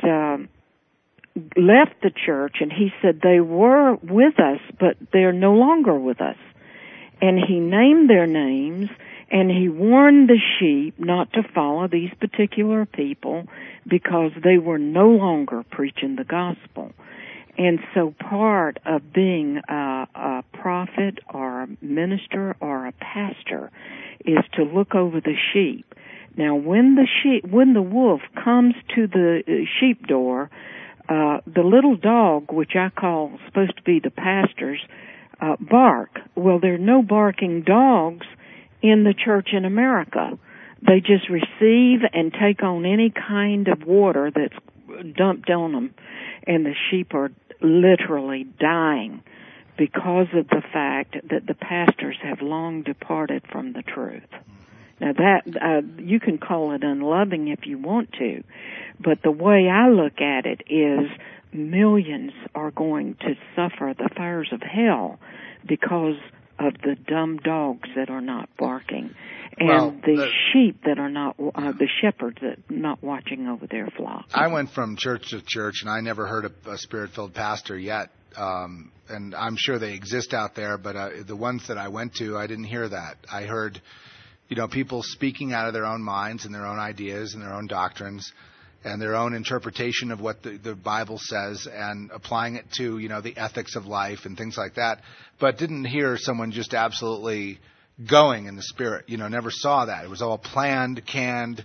B: left the church, and he said they were with us, but they're no longer with us. And he named their names, and he warned the sheep not to follow these particular people because they were no longer preaching the gospel. And so part of being a prophet or a minister or a pastor is to look over the sheep. Now, when the wolf comes to the sheep door, the little dog, which I call supposed to be the pastors, bark. Well, there are no barking dogs in the church in America. They just receive and take on any kind of water that's dumped on them, and the sheep are literally dying because of the fact that the pastors have long departed from the truth. Now that, you can call it unloving if you want to, but the way I look at it is millions are going to suffer the fires of hell because of the dumb dogs that are not barking and the sheep that are not, the shepherds that are not watching over their flock.
A: I went from church to church and I never heard of a Spirit-filled pastor yet. And I'm sure they exist out there, but the ones that I went to, I didn't hear that. I heard people speaking out of their own minds and their own ideas and their own doctrines and their own interpretation of what the Bible says and applying it to, the ethics of life and things like that, but didn't hear someone just absolutely going in the Spirit. Never saw that. It was all planned, canned,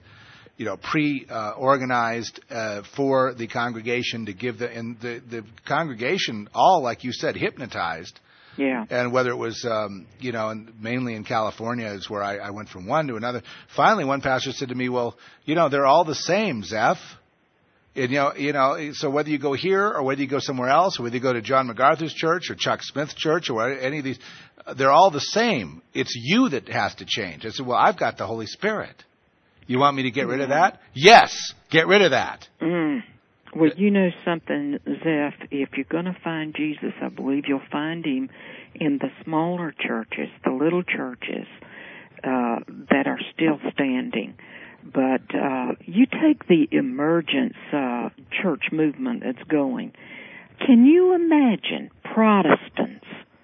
A: pre-organized for the congregation to give the congregation all, like you said, hypnotized
B: Yeah.
A: And whether it was, and mainly in California is where I went from one to another. Finally, one pastor said to me, well, they're all the same, Zeph. And, so whether you go here or whether you go somewhere else, or whether you go to John MacArthur's church or Chuck Smith's church or any of these, they're all the same. It's you that has to change. I said, well, I've got the Holy Spirit. You want me to get rid of that? Yes, get rid of that.
B: Well, you know something, Zeph, if you're going to find Jesus, I believe you'll find him in the smaller churches, the little churches that are still standing. But you take the emergence church movement that's going. Can you imagine Protestants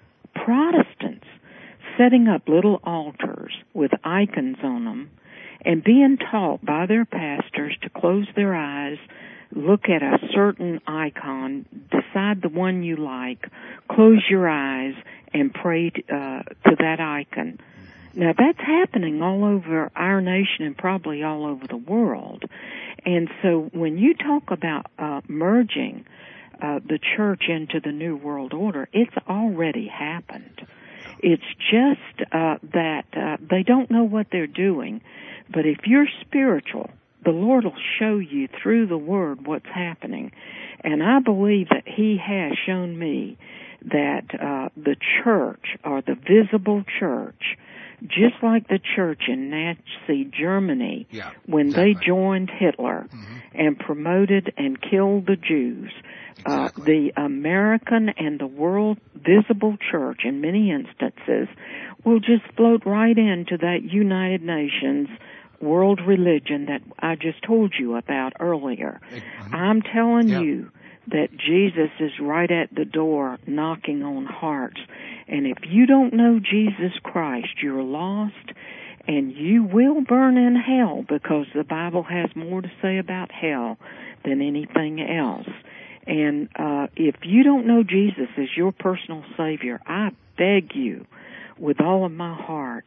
B: setting up little altars with icons on them and being taught by their pastors to close their eyes, look at a certain icon, decide the one you like, close your eyes, and pray to that icon? Now, that's happening all over our nation and probably all over the world. And so when you talk about merging the church into the New World Order, it's already happened. It's just that they don't know what they're doing. But if you're spiritual, the Lord will show you through the Word what's happening. And I believe that He has shown me that the church, or the visible church, just like the church in Nazi Germany, when they joined Hitler and promoted and killed the Jews, the American and the world visible church, in many instances, will just float right into that United Nations world religion that I just told you about earlier. I'm telling you that Jesus is right at the door knocking on hearts. And if you don't know Jesus Christ, you're lost, and you will burn in hell, because the Bible has more to say about hell than anything else. And if you don't know Jesus as your personal Savior, I beg you with all of my heart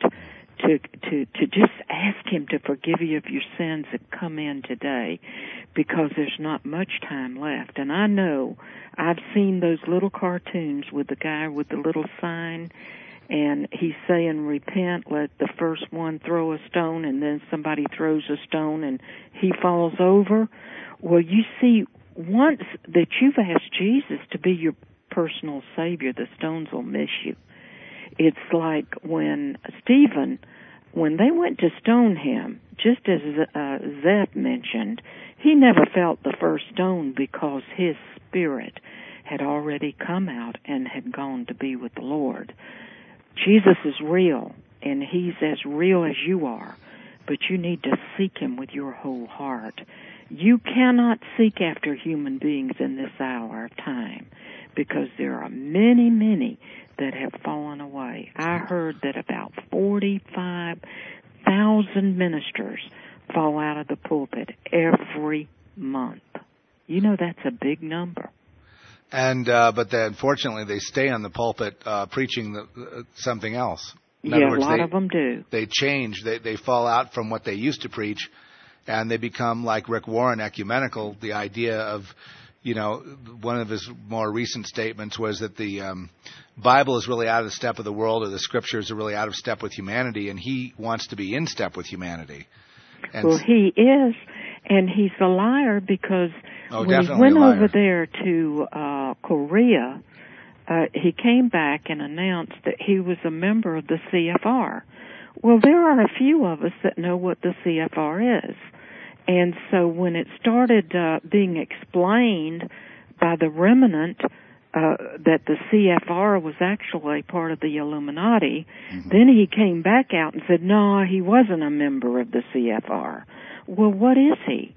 B: to just ask Him to forgive you of your sins that come in today, because there's not much time left. And I know I've seen those little cartoons with the guy with the little sign, and he's saying, repent, let the first one throw a stone, and then somebody throws a stone and he falls over. Well, you see, once that you've asked Jesus to be your personal Savior, the stones will miss you. It's like when Stephen, when they went to stone him, just as Zeph mentioned, he never felt the first stone because his spirit had already come out and had gone to be with the Lord. Jesus is real, and He's as real as you are, but you need to seek Him with your whole heart. You cannot seek after human beings in this hour of time, because there are many, many that have fallen away. I heard that about 45,000 ministers fall out of the pulpit every month. You know, that's a big number.
A: And but unfortunately, they stay on the pulpit preaching something else. In other words,
B: a lot of them do.
A: They change. They fall out from what they used to preach, and they become like Rick Warren, ecumenical. The idea of, one of his more recent statements was that the Bible is really out of step with the world, or the Scriptures are really out of step with humanity, and he wants to be in step with humanity. And
B: well, he is, and he's a liar, because when he went over there to Korea, he came back and announced that he was a member of the CFR. Well, there are a few of us that know what the CFR is. And so when it started being explained by the remnant that the CFR was actually part of the Illuminati, then he came back out and said, no, he wasn't a member of the CFR. Well, what is he?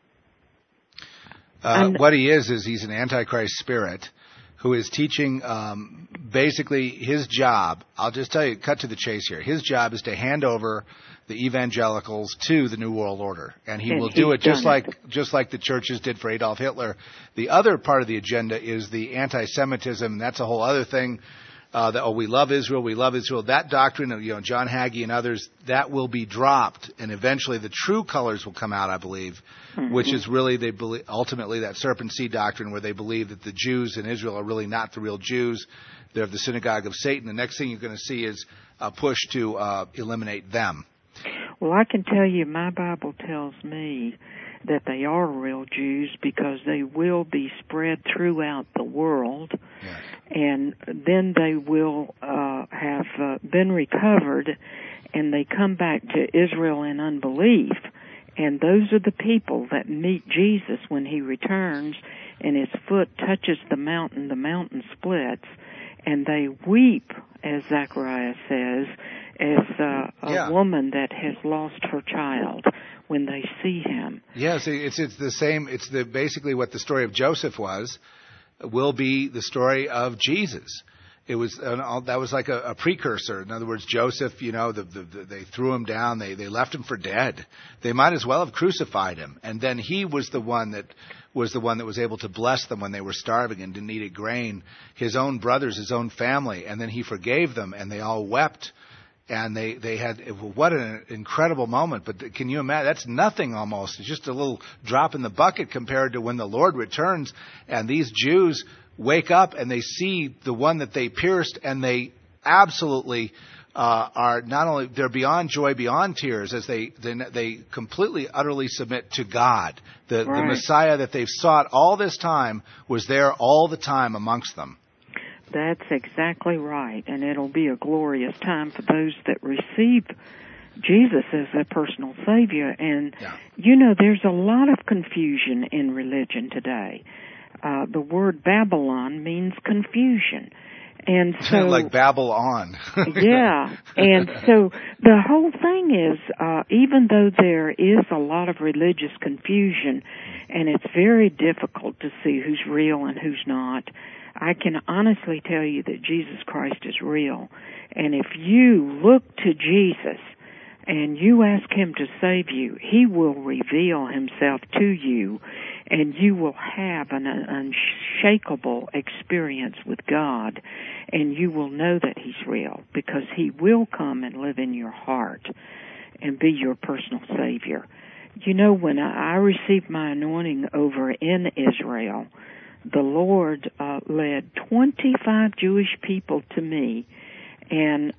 A: What he is he's an Antichrist spirit who is teaching, basically his job, I'll just tell you, cut to the chase here, his job is to hand over the evangelicals to the New World Order. And he will do it just like the churches did for Adolf Hitler. The other part of the agenda is the anti-Semitism, and that's a whole other thing that we love Israel, that doctrine of, John Hagee and others, that will be dropped, and eventually the true colors will come out, I believe, which is really, they believe, ultimately that serpent seed doctrine, where they believe that the Jews in Israel are really not the real Jews. They're the synagogue of Satan. The next thing you're going to see is a push to eliminate them.
B: Well, I can tell you, my Bible tells me that they are real Jews because they will be spread throughout the world, yes. And then they will have been recovered, and they come back to Israel in unbelief, and those are the people that meet Jesus when he returns, and his foot touches the mountain splits, and they weep, as Zechariah says, as a woman that has lost her child when they see him.
A: Yes, it's the same. It's basically what the story of Joseph will be the story of Jesus. It was that was like a precursor. In other words, Joseph, they threw him down. They left him for dead. They might as well have crucified him. And then he was the one that was able to bless them when they were starving and didn't eat a grain. His own brothers, his own family, and then he forgave them, and they all wept. And they had, what an incredible moment. But can you imagine? That's nothing almost. It's just a little drop in the bucket compared to when the Lord returns and these Jews wake up and they see the one that they pierced, and they absolutely are not only, they're beyond joy, beyond tears, as they completely, utterly submit to God. The Messiah that they've sought all this time was there all the time amongst them.
B: That's exactly right, and it'll be a glorious time for those that receive Jesus as their personal Savior. And, there's a lot of confusion in religion today. The word Babylon means confusion. And so,
A: like babble on.
B: Yeah, and so the whole thing is, even though there is a lot of religious confusion, and it's very difficult to see who's real and who's not, I can honestly tell you that Jesus Christ is real. And if you look to Jesus and you ask him to save you, he will reveal himself to you, and you will have an unshakable experience with God, and you will know that he's real, because he will come and live in your heart and be your personal Savior. When I received my anointing over in Israel, the Lord led 25 Jewish people to me and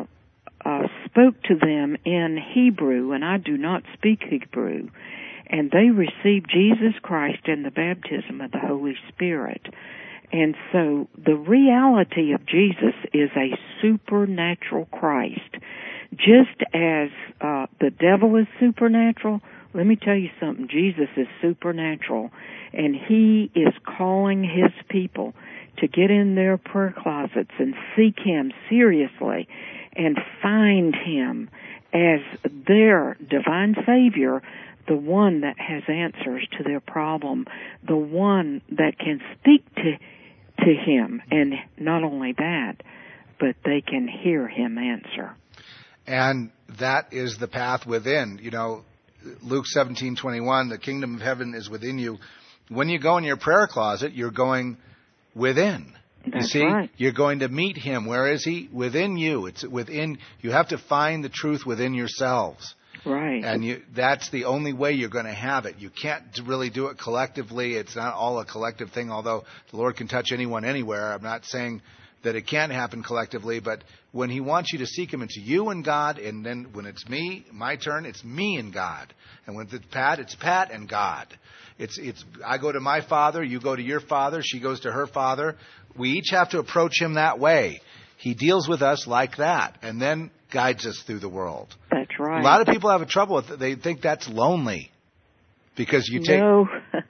B: spoke to them in Hebrew, and I do not speak Hebrew, and they received Jesus Christ and the baptism of the Holy Spirit. And so the reality of Jesus is a supernatural Christ. Just as the devil is supernatural, let me tell you something, Jesus is supernatural, and he is calling his people to get in their prayer closets and seek him seriously and find him as their divine Savior, the one that has answers to their problem, the one that can speak to him, and not only that, but they can hear him answer.
A: And that is the path within. Luke 17:21, the kingdom of heaven is within you. When you go in your prayer closet, you're going within.
B: That's right.
A: You're going to meet him. Where is he? Within you. It's within. You have to find the truth within yourselves.
B: Right.
A: And that's the only way you're going to have it. You can't really do it collectively. It's not all a collective thing, although the Lord can touch anyone anywhere. I'm not saying that it can't happen collectively, but when he wants you to seek him, it's you and God, and then when it's my turn, it's me and God. And when it's Pat and God. It's I go to my father, you go to your father, she goes to her father. We each have to approach him that way. He deals with us like that, and then guides us through the world.
B: That's right.
A: A lot of people have a trouble with it. They think that's lonely because you take...
B: No.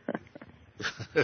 B: Zeph,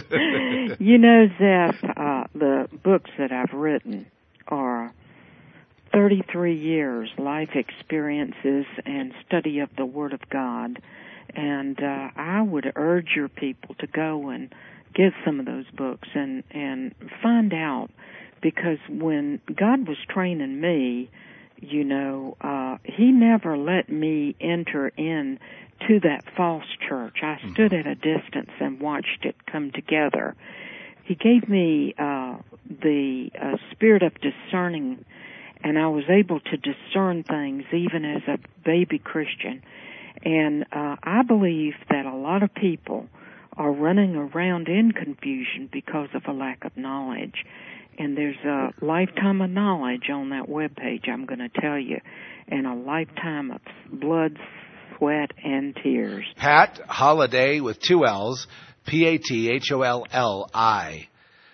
B: the books that I've written are 33 years, life experiences and study of the Word of God. And I would urge your people to go and get some of those books and find out, because when God was training me, He never let me enter in to that false church. I stood at a distance and watched it come together. He gave me the spirit of discerning, and I was able to discern things even as a baby Christian. And I believe that a lot of people are running around in confusion because of a lack of knowledge. And there's a lifetime of knowledge on that webpage, I'm going to tell you, and a lifetime of blood, sweat, and tears.
A: Pat Holliday with 2 L's, PatHolliday,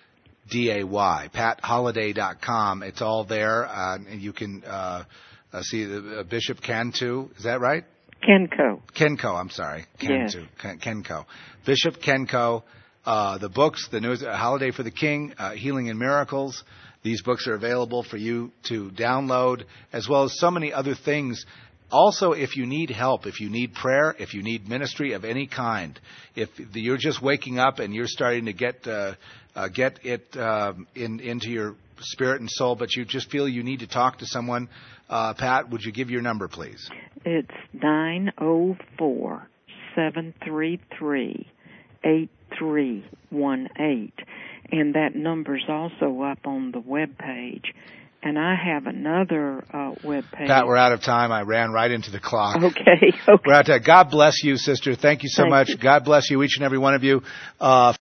A: PatHolliday.com. It's all there, and you can see the Bishop Cantu. Is that right?
B: Kenko,
A: I'm sorry.
B: Yes.
A: Kenko. Bishop Kenko. The books, the news, Holiday for the King, Healing and Miracles. These books are available for you to download, as well as so many other things. Also, if you need help, if you need prayer, if you need ministry of any kind, if you're just waking up and you're starting to get it into your spirit and soul, but you just feel you need to talk to someone, Pat, would you give your number, please?
B: It's 904-733-8318, and that number's also up on the web page. And I have another web page.
A: Pat, we're out of time. I ran right into the clock.
B: Okay.
A: We're out of time. God bless you, sister. Thank you so much. God bless you, each and every one of you.